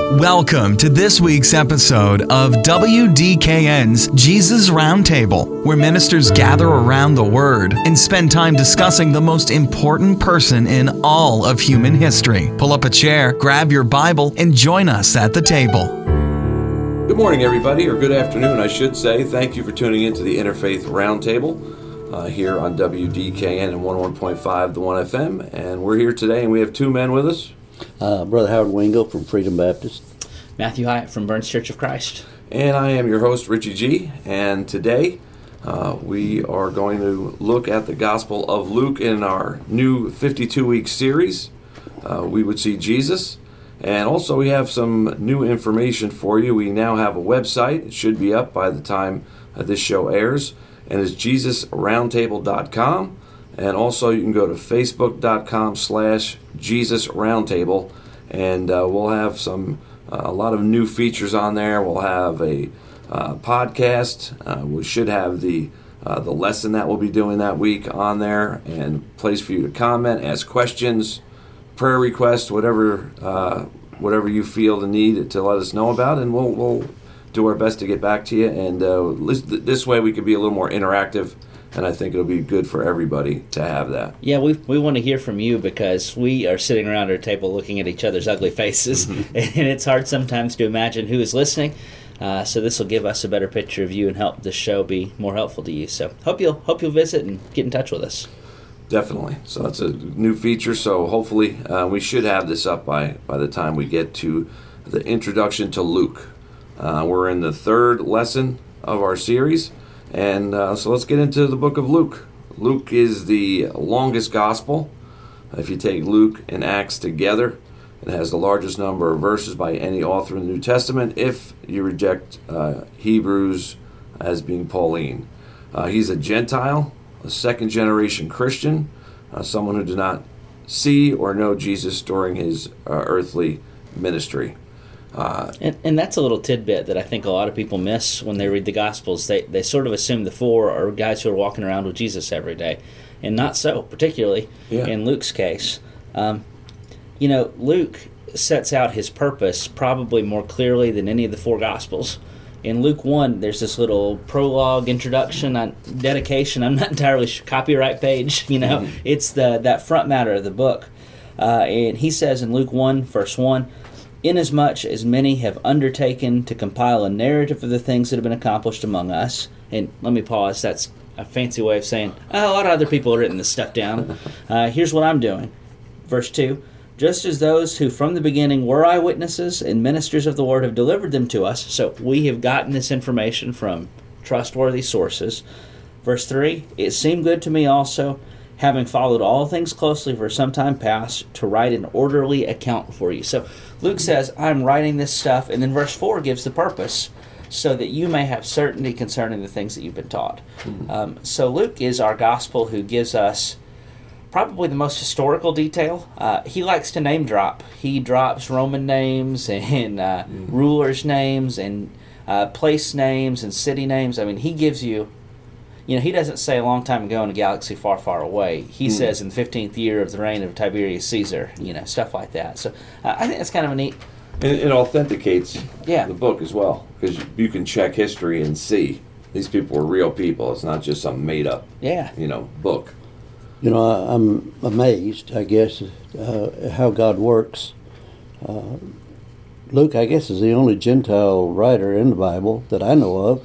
Welcome to this week's episode of WDKN's Jesus Roundtable, where ministers gather around the Word and spend time discussing the most important person in all of human history. Pull up a chair, grab your Bible, and join us at the table. Good morning, everybody, or good afternoon, I should say. Thank you for tuning in to the Interfaith Roundtable here on WDKN and 101.5 The One FM. And we're here today, and we have two men with us. Brother Howard Wingo from Freedom Baptist. Matthew Hyatt from Burns Church of Christ. And I am your host, Richie G. And today we are going to look at the Gospel of Luke in our new 52-week series, We Would See Jesus. And also we have some new information for you. We now have a website. It should be up by the time this show airs. And it's JesusRoundtable.com. And also you can go to Facebook.com/JesusRoundtable. And we'll have a lot of new features on there. We'll have a podcast. We should have the lesson that we'll be doing that week on there, and place for you to comment, ask questions, prayer requests, whatever you feel the need to let us know about, and we'll do our best to get back to you. And this way we can be a little more interactive. And I think it'll be good for everybody to have that. Yeah, we want to hear from you because we are sitting around our table looking at each other's ugly faces, and it's hard sometimes to imagine who is listening. So this will give us a better picture of you and help the show be more helpful to you. So hope you'll visit and get in touch with us. Definitely. So it's a new feature. So hopefully we should have this up by the time we get to the introduction to Luke. We're in the third lesson of our series. And so let's get into the book of Luke. Luke is the longest gospel. If you take Luke and Acts together, it has the largest number of verses by any author in the New Testament if you reject Hebrews as being Pauline. He's a Gentile, a second-generation Christian, someone who did not see or know Jesus during his earthly ministry. And that's a little tidbit that I think a lot of people miss when they read the Gospels. They sort of assume the four are guys who are walking around with Jesus every day, and not so, particularly in Luke's case. Luke sets out his purpose probably more clearly than any of the four Gospels. In Luke 1, there's this little prologue, introduction, dedication. I'm not entirely sure, copyright page. It's that front matter of the book. And he says in Luke 1, verse 1, "Inasmuch as many have undertaken to compile a narrative of the things that have been accomplished among us," and let me pause, that's a fancy way of saying, a lot of other people have written this stuff down. Here's what I'm doing. Verse 2, "Just as those who from the beginning were eyewitnesses and ministers of the word have delivered them to us," so we have gotten this information from trustworthy sources. Verse 3, "It seemed good to me also, having followed all things closely for some time past, to write an orderly account for you." So Luke says, I'm writing this stuff, and then verse 4 gives the purpose, so that you may have certainty concerning the things that you've been taught. So Luke is our gospel who gives us probably the most historical detail. He likes to name drop. He drops Roman names and rulers' names and place names and city names. I mean, he gives you, he doesn't say a long time ago in a galaxy far, far away. He says in the 15th year of the reign of Tiberius Caesar, stuff like that. So I think that's kind of a neat... And it authenticates the book as well, because you can check history and see these people were real people. It's not just some made-up, book. I'm amazed, I guess, how God works. Luke, I guess, is the only Gentile writer in the Bible that I know of.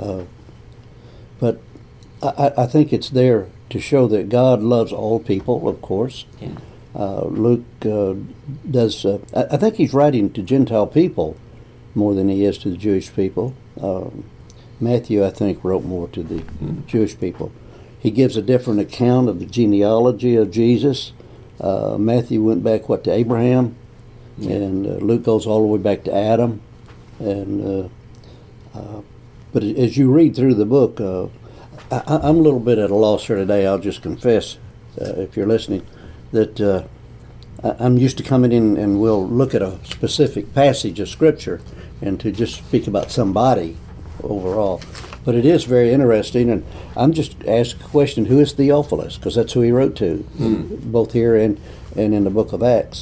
But I think it's there to show that God loves all people, of course. Yeah. Luke does... I think he's writing to Gentile people more than he is to the Jewish people. Matthew, I think, wrote more to the Jewish people. He gives a different account of the genealogy of Jesus. Matthew went back, to Abraham? And Luke goes all the way back to Adam. And but as you read through the book... I'm a little bit at a loss here today. I'll just confess, if you're listening, that I'm used to coming in and we'll look at a specific passage of Scripture and to just speak about somebody overall. But it is very interesting, and I'm just asking a question, who is Theophilus? Because that's who he wrote to, both here and in the book of Acts.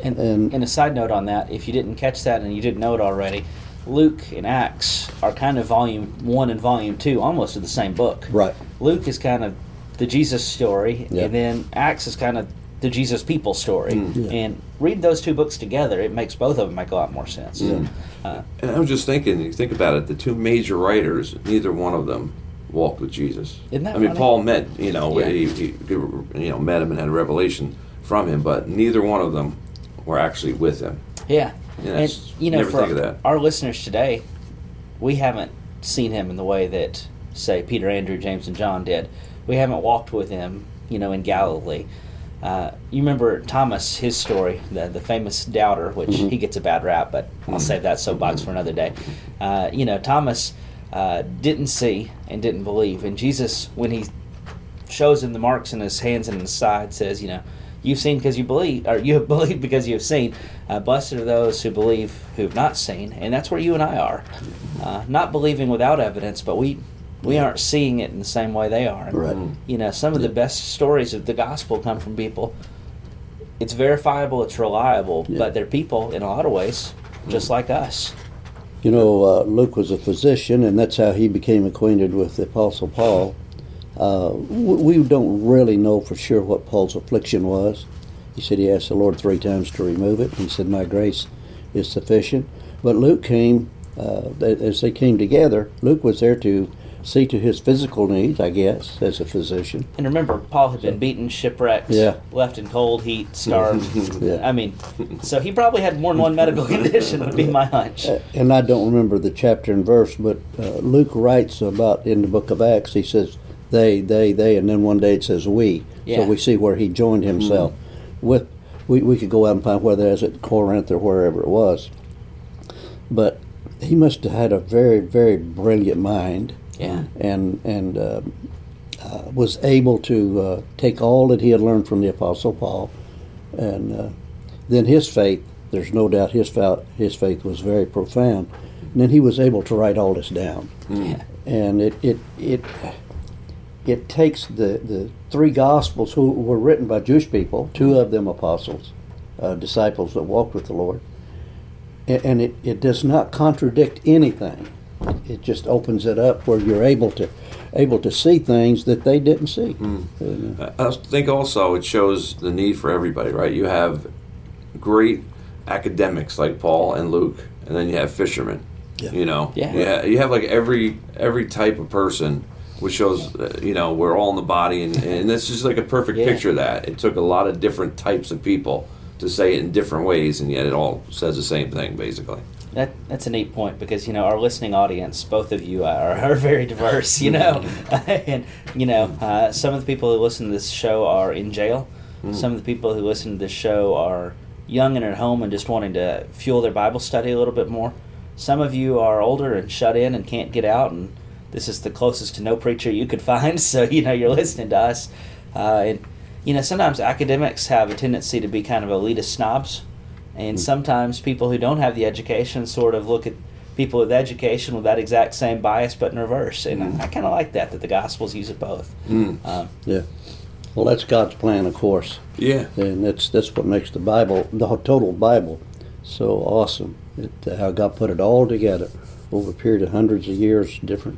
And a side note on that, if you didn't catch that and you didn't know it already, Luke and Acts are kind of volume 1 and volume 2 almost of the same book. Right. Luke is kind of the Jesus story, Yeah. and then Acts is kind of the Jesus people story. Yeah. And read those two books together, it makes both of them make a lot more sense. And I was just thinking, you think about it, the two major writers, neither one of them walked with Jesus. Isn't that I mean, funny? Paul met, Yeah. he met him and had a revelation from him, but neither one of them were actually with him. Yeah. Yeah, And, it's- never for think of that. our listeners today, we haven't seen him in the way that, say, Peter, Andrew, James, and John did. We haven't walked with him, in Galilee. You remember Thomas, his story, the famous doubter, which he gets a bad rap, but I'll save that soapbox for another day. Thomas didn't see and didn't believe. And Jesus, when he shows him the marks in his hands and his side, says, you've seen because you believe, or you have believed because you have seen. Blessed are those who believe who have not seen. And that's where you and I are. Not believing without evidence, but we aren't seeing it in the same way they are. Right. Some of the best stories of the gospel come from people. It's verifiable, it's reliable, but they're people in a lot of ways, just like us. Luke was a physician, and that's how he became acquainted with the Apostle Paul. We don't really know for sure what Paul's affliction was. He said he asked the Lord 3 times to remove it. He said, my grace is sufficient. But Luke came, as they came together, Luke was there to see to his physical needs, I guess, as a physician. And remember, Paul had been beaten, shipwrecked, left in cold, heat, starved. Yeah. I mean, so he probably had more than one medical condition, would be my hunch. And I don't remember the chapter and verse, but Luke writes about in the book of Acts, he says, they, and then one day it says we. Yeah. So we see where he joined himself with. We could go out and find whether it's at Corinth or wherever it was. But he must have had a very, very brilliant mind. Yeah. And was able to take all that he had learned from the Apostle Paul, and then his faith. There's no doubt his faith was very profound. And then he was able to write all this down. Yeah. And it takes the 3 Gospels who were written by Jewish people, 2 of them apostles, disciples that walked with the Lord, and it does not contradict anything. It just opens it up where you're able to see things that they didn't see. I think also it shows the need for everybody, right? You have great academics like Paul and Luke, and then you have fishermen. Yeah. You have like every type of person, which shows we're all in the body, and that's just like a perfect picture of that. It took a lot of different types of people to say it in different ways, and yet it all says the same thing basically. That's a neat point because our listening audience, both of you are very diverse, and some of the people who listen to this show are in jail. Some of the people who listen to this show are young and at home and just wanting to fuel their Bible study a little bit more. Some of you are older and shut in and can't get out, and this is the closest to no preacher you could find. So you're listening to us, and sometimes academics have a tendency to be kind of elitist snobs. And sometimes people who don't have the education sort of look at people with education with that exact same bias, but in reverse. And I kind of like that the Gospels use it both. Yeah. Well, that's God's plan, of course. Yeah. And that's what makes the Bible, the total Bible, so awesome. How God put it all together over a period of hundreds of years, different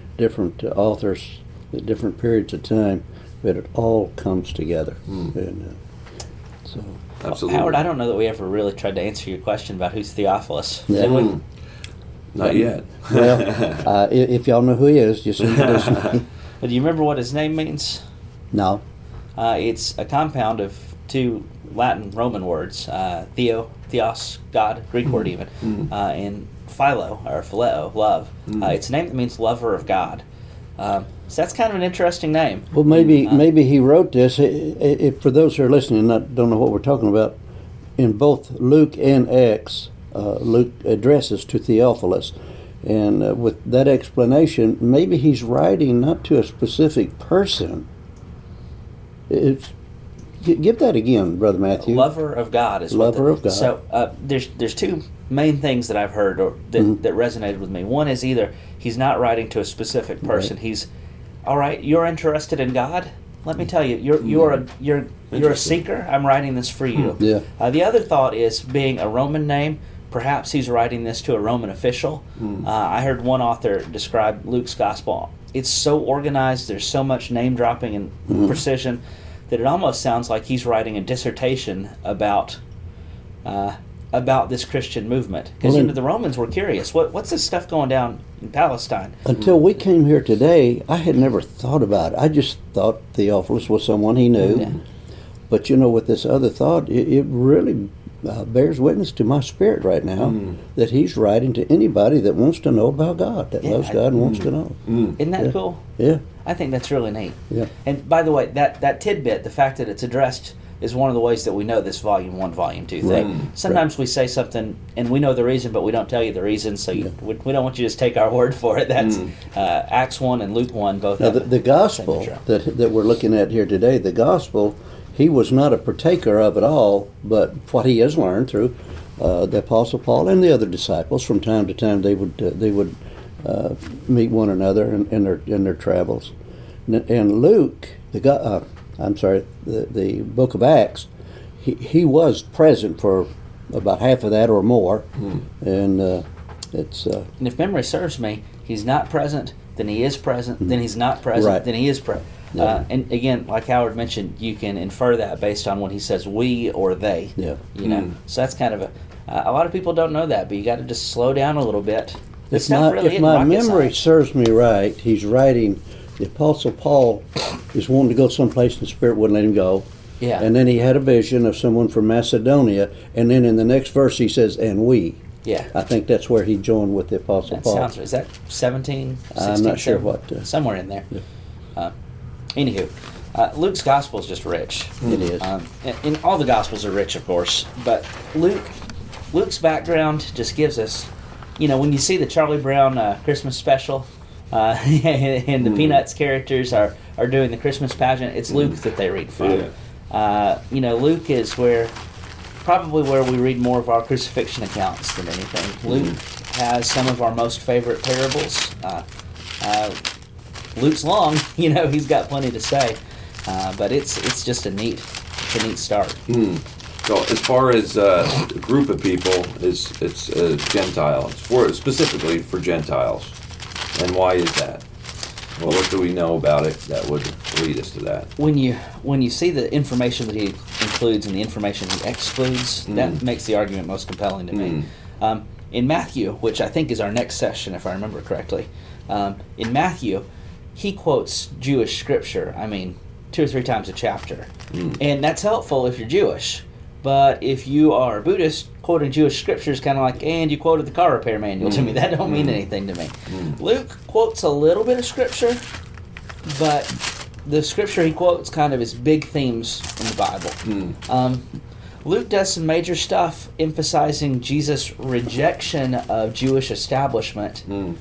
authors at different periods of time, but it all comes together. And so. Absolutely. Howard, I don't know that we ever really tried to answer your question about who's Theophilus. Yeah. Did we? Not yet. Well, if y'all know who he is, just introduce him. But do you remember what his name means? No. It's a compound of 2 Latin Roman words, theos, God, Greek word even, and philo, or phileo, love. It's a name that means lover of God. So that's kind of an interesting name. Well, maybe he wrote this. For those who are listening and don't know what we're talking about, in both Luke and Acts, Luke addresses to Theophilus. And with that explanation, maybe he's writing not to a specific person. Give that again, Brother Matthew. Lover of God is Lover of God. So there's 2 main things that I've heard that resonated with me. One is either he's not writing to a specific person. Right. He's, all right, you're interested in God? let me tell you, you're a seeker. I'm writing this for you. Yeah. The other thought is, being a Roman name, perhaps he's writing this to a Roman official. I heard one author describe Luke's gospel. It's so organized. There's so much name dropping and precision that it almost sounds like he's writing a dissertation about this Christian movement. Because the Romans were curious. What's this stuff going down in Palestine? Until we came here today, I had never thought about it. I just thought Theophilus was someone he knew. Yeah. But with this other thought, it really bears witness to my spirit right now that he's writing to anybody that wants to know about God, that loves God and wants to know. Isn't that cool? Yeah. I think that's really neat. Yeah. And by the way, that tidbit, the fact that it's addressed, is one of the ways that we know this Volume 1, Volume 2 thing. Sometimes we say something and we know the reason, but we don't tell you the reason, so we don't want you to just take our word for it. That's Acts 1 and Luke 1 both. Now, the gospel that we're looking at here today, the gospel, he was not a partaker of it all, but what he has learned through the Apostle Paul and the other disciples, from time to time they would meet one another in their travels. And Luke, the book of Acts, he was present for about half of that or more, and it's. And if memory serves me, he's not present, then he is present, then he's not present, then he is present. And again, like Howard mentioned, you can infer that based on when he says we or they. Yeah. So that's kind of a lot of people don't know that, but you got to just slow down a little bit. If my memory serves me right, he's writing. The Apostle Paul is wanting to go someplace and the Spirit wouldn't let him go. Yeah. And then he had a vision of someone from Macedonia, and then in the next verse he says, and we. Yeah. I think that's where he joined with the Apostle Paul. Is that 17, 16, I'm not sure 17? what. Somewhere in there. Yeah. Anywho, Luke's gospel is just rich. It is. And all the gospels are rich, of course, but Luke's background just gives us, when you see the Charlie Brown Christmas special, and the Peanuts characters are doing the Christmas pageant, it's Luke that they read from. Yeah. Luke is probably where we read more of our crucifixion accounts than anything. Luke has some of our most favorite parables. Luke's long, he's got plenty to say, but it's just a neat start. So as far as a group of people, it's Gentile. It's specifically for Gentiles. And why is that? Well, what do we know about it that would lead us to that? When you see the information that he includes and the information he excludes, that makes the argument most compelling to me. In Matthew, which I think is our next session, if I remember correctly, in Matthew, he quotes Jewish scripture, 2 or 3 times a chapter. And that's helpful if you're Jewish. But if you are a Buddhist, quoting Jewish scripture is kind of like, and you quoted the car repair manual to me. That don't mean anything to me. Luke quotes a little bit of scripture, but the scripture he quotes kind of is big themes in the Bible. Luke does some major stuff emphasizing Jesus' rejection of Jewish establishment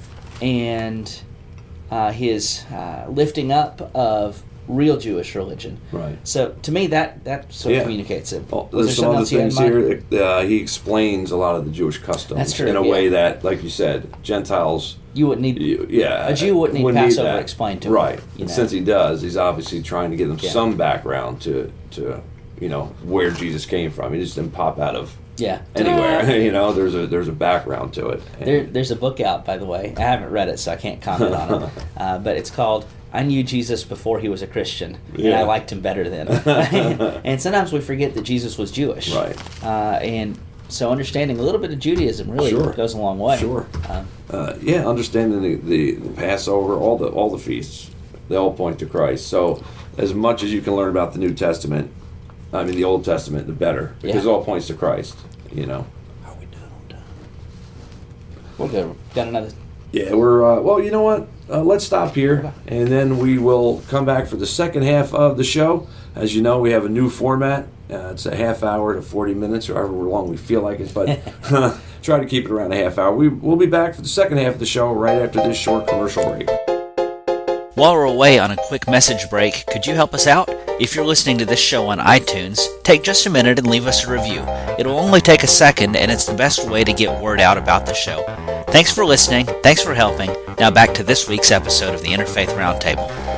and his lifting up of real Jewish religion. Right. So to me, that sort of communicates it. Well, there's some other things here. He explains a lot of the Jewish customs in a way that, like you said, Gentiles. You wouldn't need. A Jew wouldn't need Passover explained to him. Right. And since he does, he's obviously trying to give them some background to where Jesus came from. He just didn't pop out of anywhere. There's a background to it. There's a book out, by the way. I haven't read it, so I can't comment on it. But it's called I Knew Jesus Before He Was a Christian, and I liked him better then. And sometimes we forget that Jesus was Jewish. Right. And so understanding a little bit of Judaism really goes a long way. Sure. Understanding the Passover, all the feasts, they all point to Christ. So as much as you can learn about the New Testament, the Old Testament, the better, because it all points to Christ. Are we done on time? We're good. Got another. Yeah, we're well. You know what? Let's stop here, and then we will come back for the second half of the show. As you know, we have a new format. It's a half hour to 40 minutes, or however long we feel like it, but try to keep it around a half hour. We'll be back for the second half of the show right after this short commercial break. While we're away on a quick message break, could you help us out? If you're listening to this show on iTunes, take just a minute and leave us a review. It'll only take a second, and it's the best way to get word out about the show. Thanks for listening. Thanks for helping. Now back to this week's episode of the Interfaith Roundtable.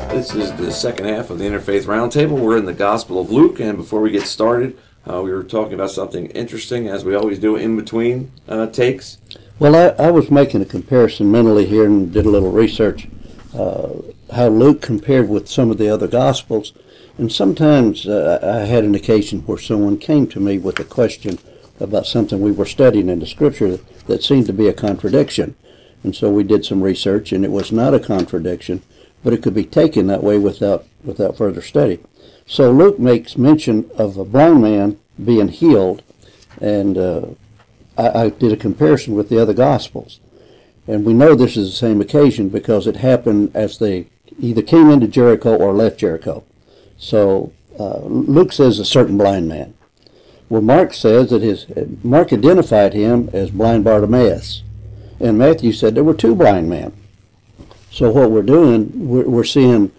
This is the second half of the Interfaith Roundtable. We're in the Gospel of Luke, and before we get started, we were talking about something interesting, as we always do in between takes. Well, I was making a comparison mentally here and did a little research, how Luke compared with some of the other Gospels. And sometimes I had an occasion where someone came to me with a question about something we were studying in the Scripture that seemed to be a contradiction. And so we did some research, and it was not a contradiction, but it could be taken that way without further study. So Luke makes mention of a blind man being healed, and I did a comparison with the other Gospels. And we know this is the same occasion because it happened as they either came into Jericho or left Jericho. So Luke says a certain blind man. Well, Mark says that Mark identified him as blind Bartimaeus. And Matthew said there were two blind men. So what we're doing, we're seeing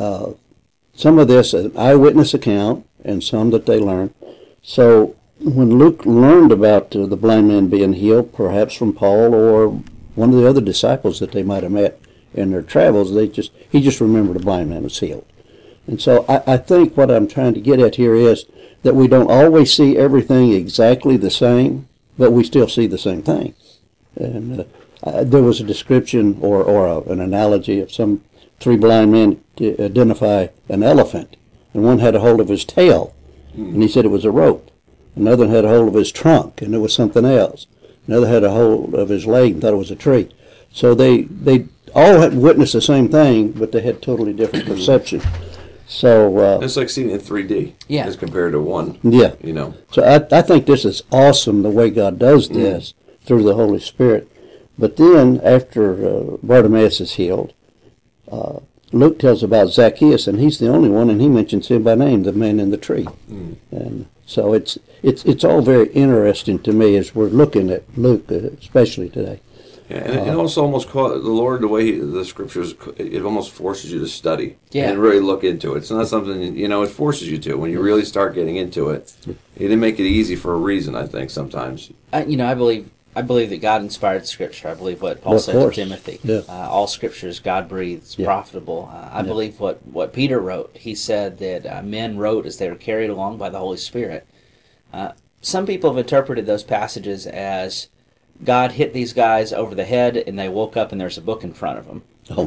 some of this an eyewitness account and some that they learned. So when Luke learned about the blind man being healed, perhaps from Paul or one of the other disciples that they might have met in their travels, he just remembered a blind man was healed. And so I think what I'm trying to get at here is that we don't always see everything exactly the same, but we still see the same thing. And there was a description or an analogy of some three blind men to identify an elephant, and one had a hold of his tail, and he said it was a rope. Another had a hold of his trunk, and it was something else. Another had a hold of his leg and thought it was a tree. So they all had witnessed the same thing, but they had totally different perception. So it's like seeing it in 3D, as compared to one. Yeah, you know. So I think this is awesome the way God does this through the Holy Spirit. But then after Bartimaeus is healed, Luke tells about Zacchaeus, and he's the only one, and he mentions him by name, the man in the tree. And so it's all very interesting to me as we're looking at Luke, especially today. Yeah, and it also almost the Lord, the way the Scriptures, it almost forces you to study and really look into it. It's not something, it forces you to. When you really start getting into it, He didn't make it easy for a reason, I think, sometimes. I believe that God inspired Scripture. I believe what Paul said to Timothy. Yeah. All Scripture is God-breathed, profitable. I believe what Peter wrote. He said that men wrote as they were carried along by the Holy Spirit. Some people have interpreted those passages as God hit these guys over the head and they woke up and there's a book in front of them.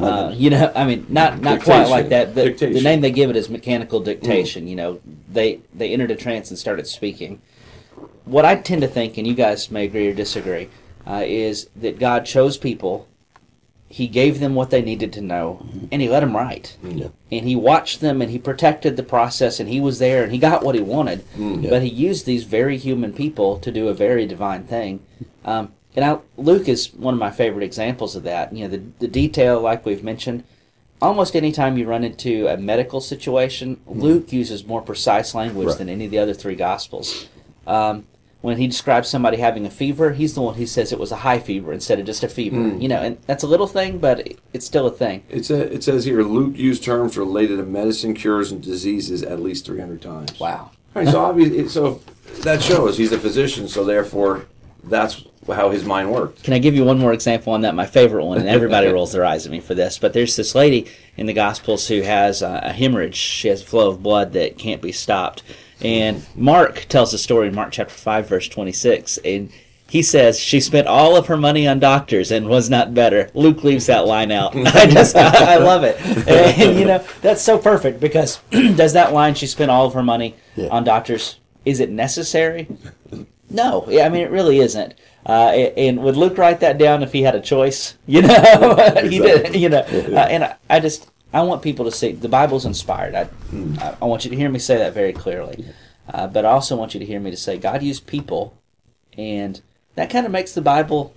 Not quite like that. The name they give it is mechanical dictation. They entered a trance and started speaking. What I tend to think, and you guys may agree or disagree, is that God chose people, He gave them what they needed to know, and He let them write. Yeah. And He watched them, and He protected the process, and He was there, and He got what He wanted. But He used these very human people to do a very divine thing. Luke is one of my favorite examples of that. The detail, like we've mentioned, almost any time you run into a medical situation, Luke uses more precise language than any of the other three Gospels. When he describes somebody having a fever, he's the one who says it was a high fever instead of just a fever. And that's a little thing, but it's still a thing. It says here, Luke used terms related to medicine, cures, and diseases at least 300 times. Wow. All right, so that shows he's a physician, so therefore that's how his mind worked. Can I give you one more example on that? My favorite one, and everybody rolls their eyes at me for this, but there's this lady in the Gospels who has a hemorrhage. She has a flow of blood that can't be stopped. And Mark tells the story in Mark chapter 5, verse 26, and he says she spent all of her money on doctors and was not better. Luke leaves that line out. I love it. And, that's so perfect because does that line, she spent all of her money on doctors, is it necessary? No. It really isn't. And would Luke write that down if he had a choice? He did. And I want people to see the Bible's inspired. I want you to hear me say that very clearly. But I also want you to hear me to say God used people, and that kind of makes the Bible,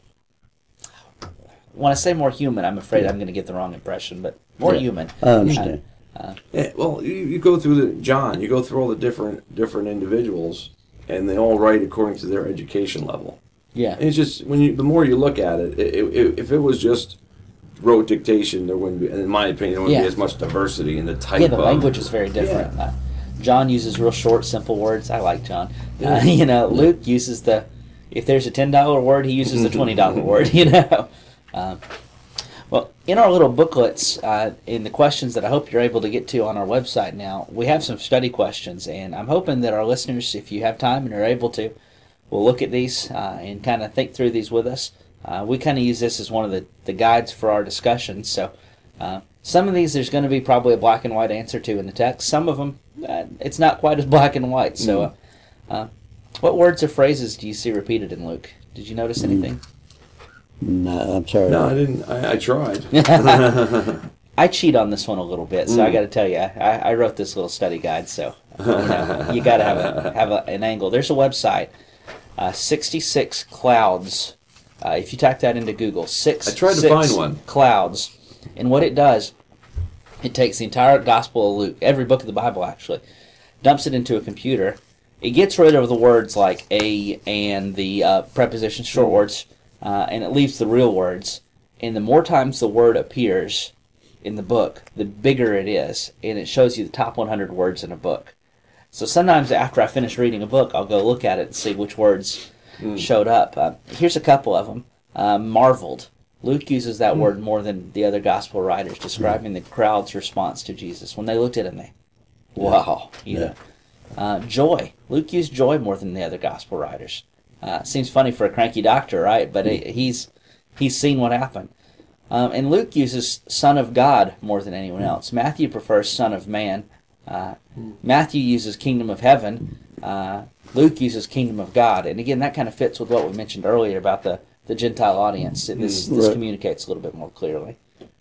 when I say more human, I'm afraid I'm going to get the wrong impression, but more human. I understand. You go through John, you go through all the different individuals, and they all write according to their education level. Yeah. And it's just, the more you look at it, if it was just rote dictation, there wouldn't be, in my opinion, there wouldn't be as much diversity in the type of... Yeah, the language is very different. Yeah. John uses real short, simple words. I like John. Luke uses if there's a $10 word, he uses the $20 word, Well, in our little booklets, in the questions that I hope you're able to get to on our website now, we have some study questions, and I'm hoping that our listeners, if you have time and are able to, will look at these and kind of think through these with us. We kind of use this as one of the guides for our discussions, so some of these there's going to be probably a black and white answer to in the text. Some of them, it's not quite as black and white. So what words or phrases do you see repeated in Luke? Did you notice anything? No, I'm sorry. No, I didn't. I tried. I cheat on this one a little bit, so I got to tell you, I wrote this little study guide, so you got to have an angle. There's a website, 66 Clouds. If you type that into Google, I tried to find one. Clouds, and what it does, it takes the entire Gospel of Luke, every book of the Bible actually, dumps it into a computer. It gets rid of the words like a and the preposition short words, and it leaves the real words. And the more times the word appears in the book, the bigger it is, and it shows you the top 100 words in a book. So sometimes after I finish reading a book, I'll go look at it and see which words showed up. Here's a couple of them. Marveled. Luke uses that word more than the other gospel writers, describing the crowd's response to Jesus. When they looked at him, wow. Joy. Luke used joy more than the other gospel writers. Seems funny for a cranky doctor, right? But he's seen what happened. And Luke uses Son of God more than anyone else. Matthew prefers Son of Man. Matthew uses Kingdom of Heaven. Luke uses Kingdom of God. And again, that kind of fits with what we mentioned earlier about the Gentile audience. This communicates a little bit more clearly.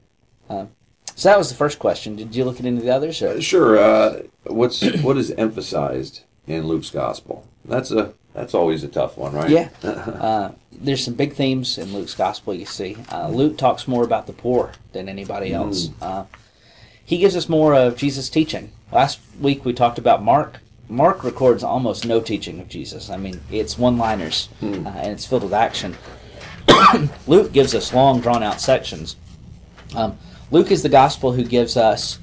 So that was the first question. Did you look at any of the others? Sure. What is emphasized in Luke's gospel? That's always a tough one, right? Yeah. There's some big themes in Luke's gospel, you see. Luke talks more about the poor than anybody else. He gives us more of Jesus' teaching. Last week we talked about Mark. Mark records almost no teaching of Jesus. I mean, it's one-liners, and it's filled with action. Luke gives us long, drawn-out sections. Luke is the gospel who gives us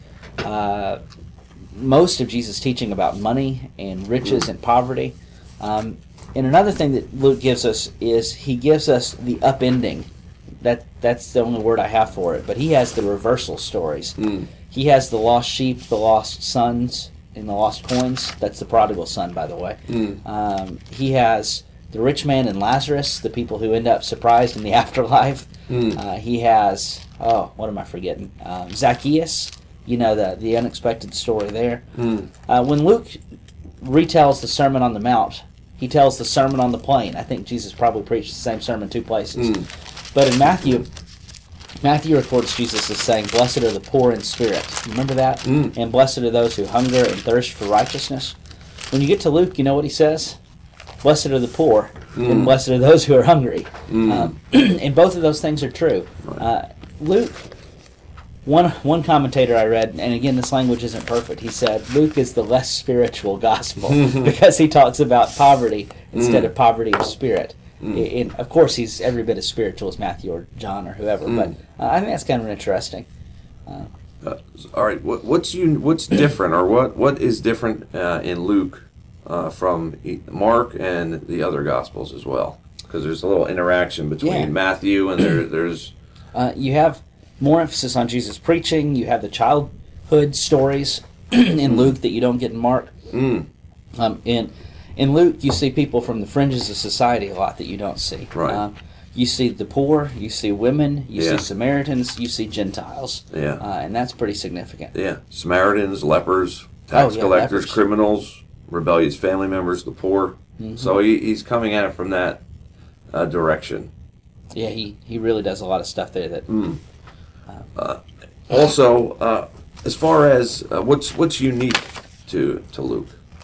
most of Jesus' teaching about money and riches and poverty. And another thing that Luke gives us is he gives us the upending. That's the only word I have for it. But he has the reversal stories. He has the lost sheep, the lost sons, and the lost coins. That's the prodigal son, by the way. He has the rich man and Lazarus, the people who end up surprised in the afterlife. He has, what am I forgetting? Zacchaeus, the unexpected story there. When Luke retells the Sermon on the Mount, he tells the Sermon on the Plain. I think Jesus probably preached the same sermon two places. But in Matthew records Jesus as saying, "Blessed are the poor in spirit." Remember that? And blessed are those who hunger and thirst for righteousness. When you get to Luke, you know what he says? Blessed are the poor, and blessed are those who are hungry. And both of those things are true. Luke, one commentator I read, and again this language isn't perfect, he said Luke is the less spiritual gospel because he talks about poverty instead of poverty of spirit. And of course he's every bit as spiritual as Matthew or John or whoever, but I think that's kind of interesting. All right, what's different, or what is different in Luke from Mark and the other Gospels as well? Because there's a little interaction between Matthew and there's... you have more emphasis on Jesus' preaching. You have the childhood stories in Luke that you don't get in Mark. In Luke, you see people from the fringes of society a lot that you don't see. Right. You see the poor, you see women, you see Samaritans, you see Gentiles. And that's pretty significant. Yeah. Samaritans, lepers, tax collectors, lepers, criminals, rebellious family members, the poor. So he's coming at it from that direction. Yeah, he really does a lot of stuff there that... Also, as far as what's unique to Luke?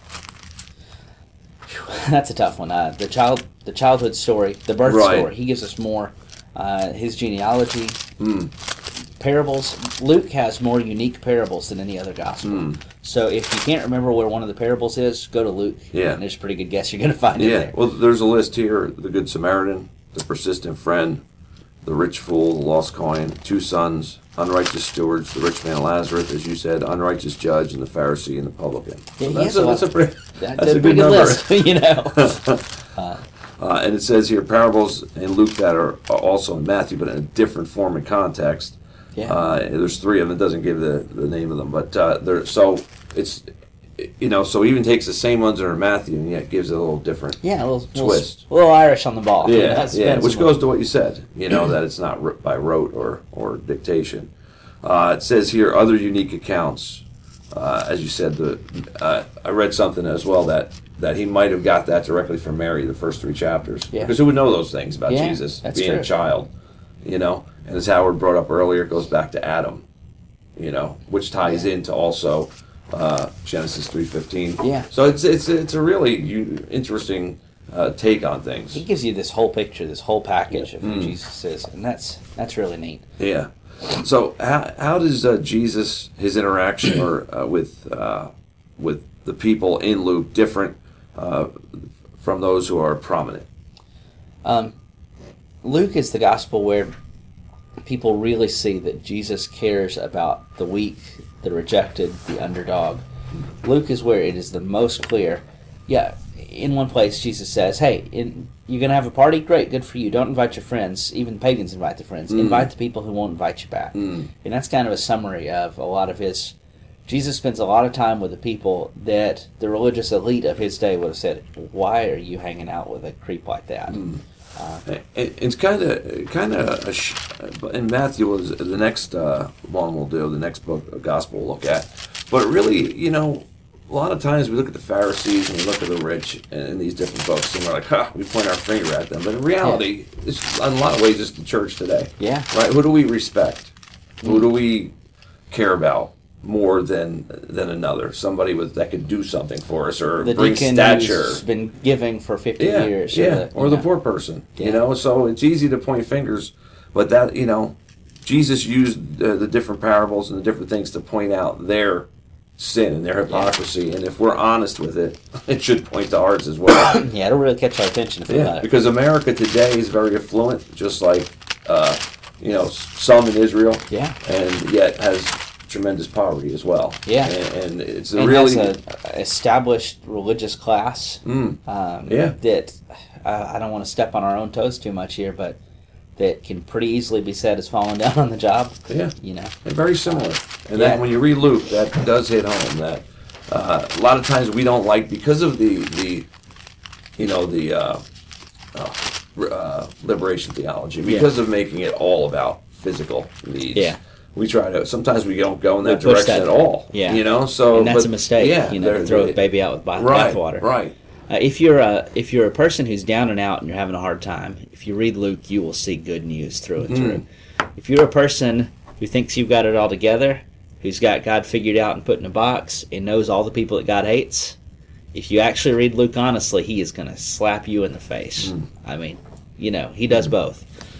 That's a tough one. The childhood story, the birth story. He gives us more. His genealogy, parables. Luke has more unique parables than any other gospel. So if you can't remember where one of the parables is, go to Luke. Yeah, and there's a pretty good guess you're going to find it there. Well, there's a list here: the Good Samaritan, the persistent friend, the rich fool, the lost coin, two sons, unrighteous stewards, the rich man Lazarus, as you said, unrighteous judge, and the Pharisee and the publican. Yeah, that's a pretty good number. list, And it says here parables in Luke that are also in Matthew, but in a different form and context. Yeah. There's 3 of them. It doesn't give the name of them, but so it's so he even takes the same ones that are in Matthew and yet gives it a little different Yeah, a little twist. A little Irish on the ball. Yeah, which goes to what you said. That it's not by rote or dictation. It says here other unique accounts. As you said, I read something as well that he might have got that directly from Mary, the first 3 chapters. Yeah. Because who would know those things about Yeah, Jesus that's being true. a child? And as Howard brought up earlier, it goes back to Adam. Which ties into also Genesis 3:15. Yeah. So it's a really interesting take on things. He gives you this whole picture, this whole package of who Jesus is, and that's really neat. Yeah. So how does Jesus, his interaction with the people in Luke different from those who are prominent? Luke is the gospel where people really see that Jesus cares about the weak, the rejected, the underdog. Luke is where it is the most clear. Yeah, in one place Jesus says, hey, you're going to have a party? Great, good for you. Don't invite your friends. Even pagans invite their friends. Invite the people who won't invite you back. And that's kind of a summary of a lot of his... Jesus spends a lot of time with the people that the religious elite of his day would have said, why are you hanging out with a creep like that? It's kind of in Matthew is the next one we'll do, the next book, gospel we'll look at. But really, a lot of times we look at the Pharisees and we look at the rich in these different books, and we're like, we point our finger at them. But in reality, it's in a lot of ways it's the church today. Yeah. Right? Who do we respect? Who do we care about more than another? Somebody that could do something for us or The bring deacon stature. who's been giving for 50 years. Or the poor person. Yeah. So it's easy to point fingers, but that, Jesus used the different parables and the different things to point out their sin and their hypocrisy, and if we're honest with it, it should point to ours as well. Yeah, it'll really catch our attention if we let it. Because America today is very affluent, just like some in Israel. Yeah. And yet has tremendous poverty as well. Yeah. And it's And really has a established religious class that I don't want to step on our own toes too much here, but that can pretty easily be said as falling down on the job. Yeah. And very similar. And then when you read Luke, that does hit home that a lot of times we don't like, because of the liberation theology, because of making it all about physical needs. Yeah. We try to, sometimes we don't go in that We push direction that. at all. Yeah. So and that's a mistake. To throw a baby out with bathwater. Right. If you're a person who's down and out and you're having a hard time, if you read Luke, you will see good news through and through. If you're a person who thinks you've got it all together, who's got God figured out and put in a box, and knows all the people that God hates, if you actually read Luke honestly, he is going to slap you in the face. I mean, he does both.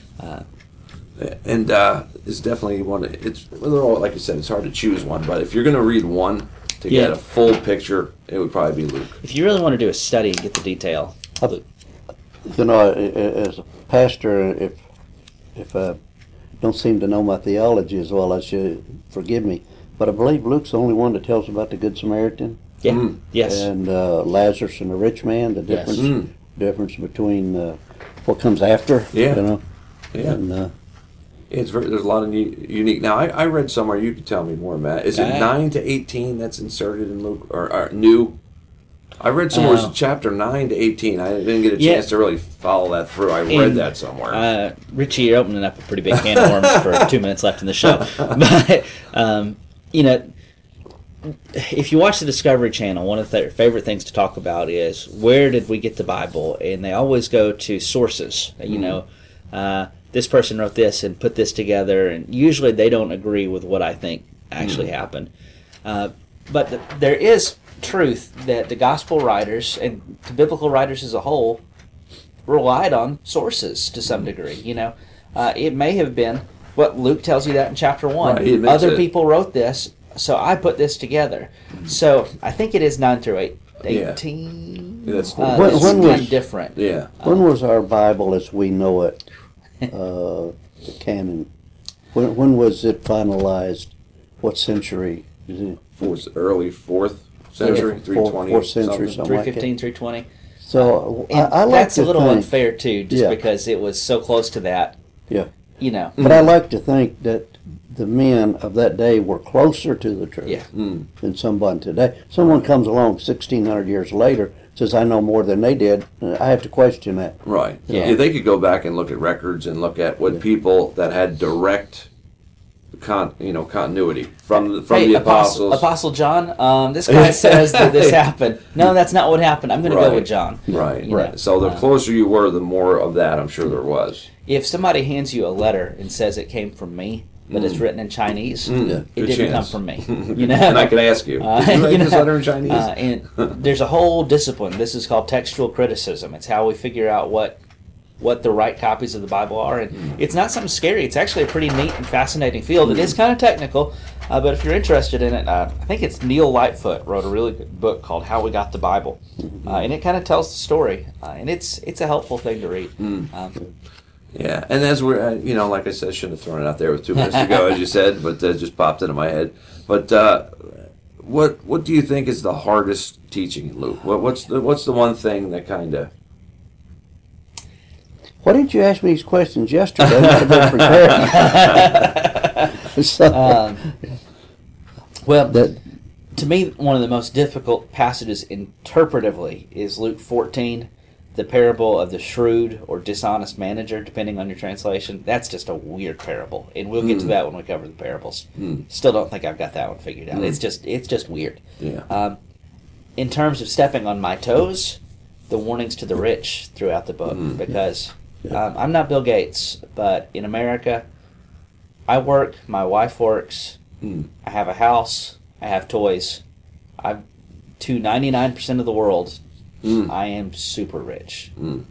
And it's definitely one. It's like you said, it's hard to choose one. But if you're going to read one to get a full picture, it would probably be Luke. If you really want to do a study and get the detail, Luke. As a pastor, if I don't seem to know my theology as well, I should forgive me. But I believe Luke's the only one that tells about the Good Samaritan. Yeah. Yes. And Lazarus and the rich man. The difference difference between what comes after. Yeah. Yeah. And, there's a lot of unique. Now, I read somewhere, you could tell me more, Matt. Is it 9 to 18 that's inserted in Luke, or new? I read somewhere it's chapter 9 to 18. I didn't get a chance to really follow that through. I read that somewhere. Richie, you're opening up a pretty big can of worms for 2 minutes left in the show. But, if you watch the Discovery Channel, one of their favorite things to talk about is where did we get the Bible? And they always go to sources. This person wrote this and put this together, and usually they don't agree with what I think actually happened. But there is truth that the gospel writers and the biblical writers as a whole relied on sources to some degree. It may have been what Luke tells you that in chapter 1. Right, other people wrote this, so I put this together. So I think it is 9 through 18. Yeah, that's when kind was of different. Yeah. When was our Bible as we know it, the canon? When was it finalized? What century? Is it Early 4th century, 320. Fourth century, something. something like that. 315, 320. So And I like that's to a little think, unfair too, just Yeah. because it was so close to that. Yeah. You know. But I like to think that the men of that day were closer to the truth Yeah. than someone today. Someone comes along 1,600 years later, says, I know more than they did. I have to question that. Right. Yeah. Yeah. They could go back and look at records and look at what people that had direct, continuity from Hey, the apostles. Apostle John, this guy says that this happened. No, that's not what happened. I'm going to go with John. Right. You Right. know, So the closer you were, the more of that I'm sure there was. If somebody hands you a letter and says it came from me, but it's written in Chinese, it Good didn't chance. come from me. You know, And I can ask you, did you write this letter in Chinese? and there's a whole discipline. This is called textual criticism. It's how we figure out what the right copies of the Bible are, and it's not something scary. It's actually a pretty neat and fascinating field. It is kind of technical, but if you're interested in it, I think it's Neil Lightfoot wrote a really good book called How We Got the Bible, and it kind of tells the story, and it's a helpful thing to read. Yeah, and as we're, like I said, I shouldn't have thrown it out there with 2 minutes ago, as you said, but it just popped into my head. But what do you think is the hardest teaching, Luke? What's the one thing that kind of... Why didn't you ask me these questions yesterday? I would have been prepared. So, Well, that, to me, one of the most difficult passages interpretively is Luke 14, the parable of the shrewd or dishonest manager, depending on your translation. That's just a weird parable, and we'll get to that when we cover the parables. Still don't think I've got that one figured out. It's just weird. Yeah. In terms of stepping on my toes, the warnings to the rich throughout the book, because I'm not Bill Gates, but in America, I work, my wife works, I have a house, I have toys. To 99% of the world, I am super rich.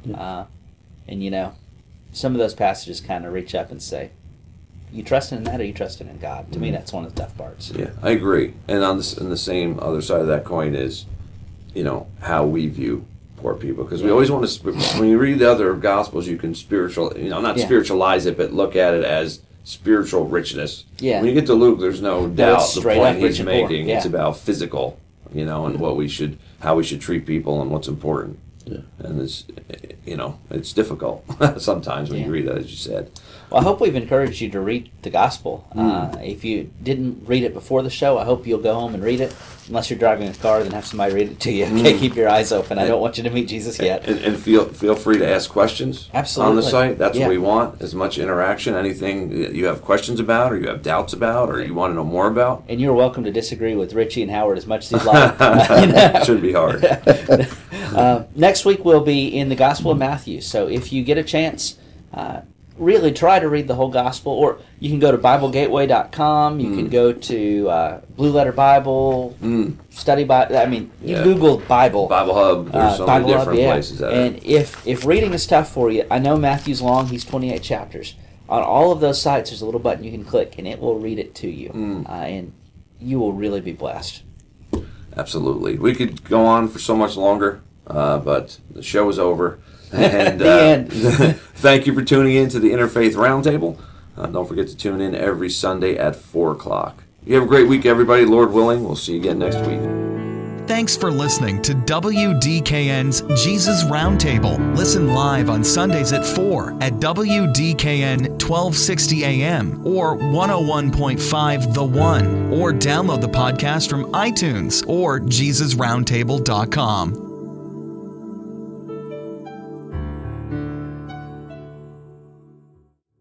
And some of those passages kind of reach up and say, you trusting in that or you trusting in God? To me, that's one of the tough parts. Yeah, I agree. And on the same other side of that coin is, how we view poor people. Because we always want to, when you read the other Gospels, you can spiritualize it, but look at it as spiritual richness. Yeah. When you get to Luke, there's no doubt it's the straight point up he's rich and poor. making. Yeah. It's about physical, and how we should treat people and what's important. Yeah. And it's difficult sometimes when you read that, as you said. Well, I hope we've encouraged you to read the Gospel. If you didn't read it before the show, I hope you'll go home and read it. Unless you're driving a car, then have somebody read it to you. Okay, keep your eyes open. I don't want you to meet Jesus yet. And feel free to ask questions Absolutely. on the site. That's Yeah. what we want, as much interaction. Anything that you have questions about or you have doubts about or you want to know more about. And you're welcome to disagree with Richie and Howard as much as you'd like. Shouldn't be hard. Next week we'll be in the Gospel of Matthew. So if you get a chance, really try to read the whole Gospel. Or you can go to BibleGateway.com. You can go to Blue Letter Bible, Study Bible. I mean, you Google Bible. Bible Hub. There's so Bible many Hub, different yeah. places out And there. if reading is tough for you, I know Matthew's long. He's 28 chapters. On all of those sites, there's a little button you can click, and it will read it to you. And you will really be blessed. Absolutely. We could go on for so much longer, but the show is over. And The end. Thank you for tuning in to the Interfaith Roundtable. Don't forget to tune in every Sunday at 4 o'clock. You have a great week, everybody. Lord willing, we'll see you again next week. Thanks for listening to WDKN's Jesus Roundtable. Listen live on Sundays at 4 at WDKN 1260 AM or 101.5 The One, or download the podcast from iTunes or JesusRoundtable.com.